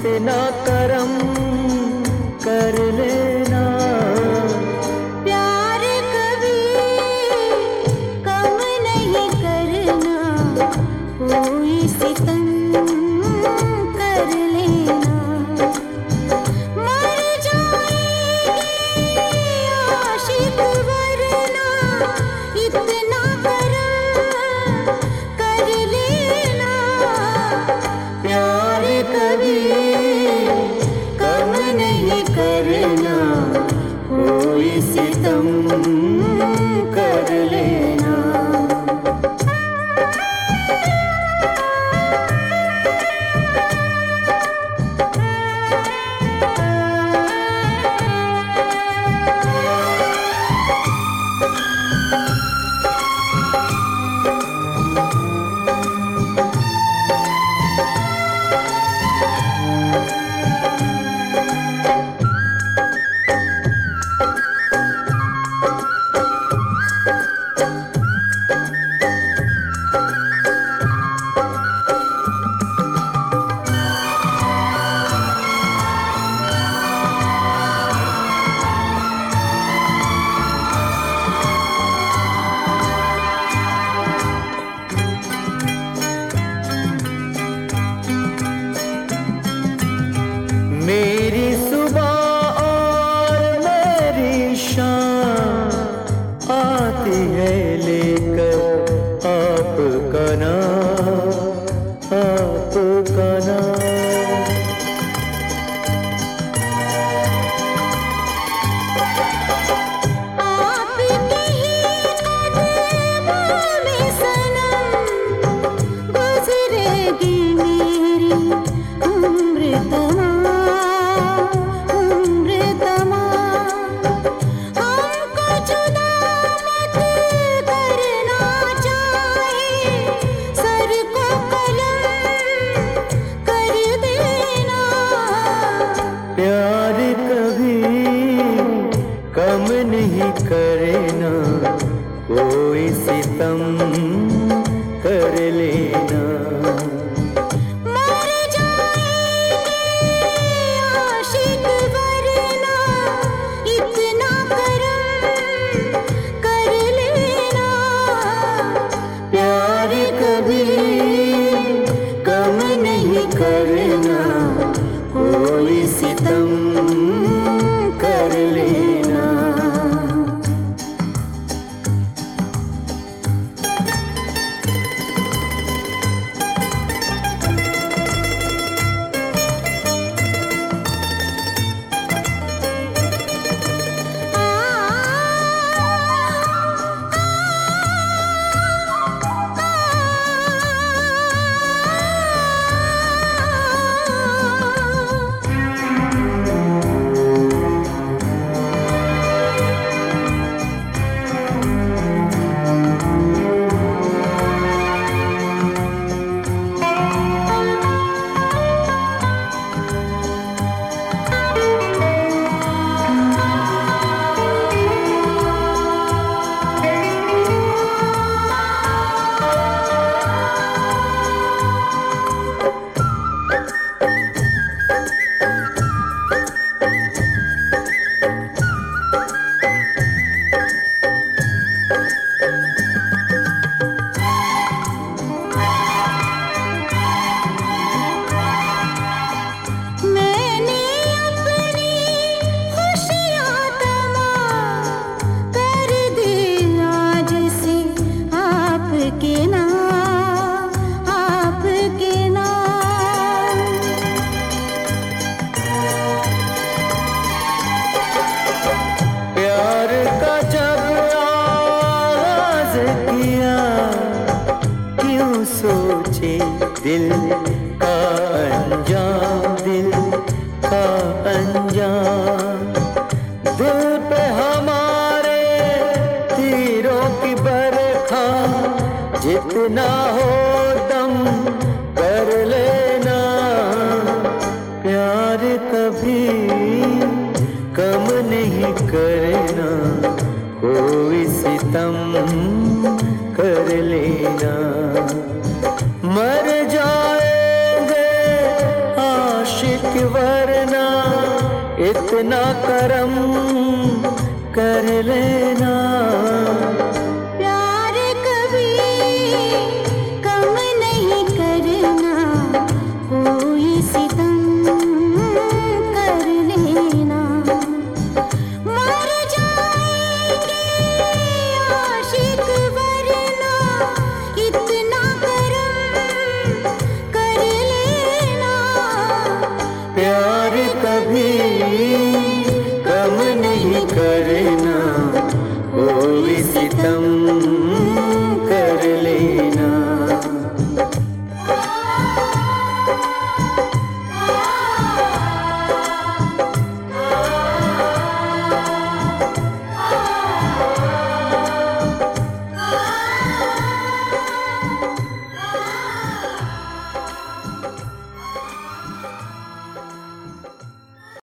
इतना करम कर लेना। प्यार कभी कम नहीं करना, कोई सितम कर लेना। मर जाएंगे आशिक वरना, इतना करम कर लेना। प्यार कभी कम नहीं करना, कोई सितम कर लेना। मेरी सुबह और मेरी शाम आती है लेकर आपका नाम, आपका नाम। आपके ही कदमों में सनम गुजरेगी मेरी उम्र तमाम, उम्र तमाम। हमको जुदा मत करना चाहे, सर को कलम कर देना। प्यार कभी कम नहीं करना, कोई सितम कर लेना। मर जाएंगे आशिक वरना, इतना करम कर लेना। प्यार कभी कम नहीं करना, कोई सितम कर लेना। मैंने अपनी खुशियाँ तमाम कर दी आज से आपके नाम, आपके नाम। प्यार का जब आगाज़ किया, क्यों सोचे दिल का अंजाम, दिल का अंजाम। दिल पे हमारे तीरों की बरखा, जितना हो दम कर लेना। प्यार कभी कम नहीं करना, कोई सितम कर लेना। मर जाएंगे आशिक कि वरना इतना करम कर लेना।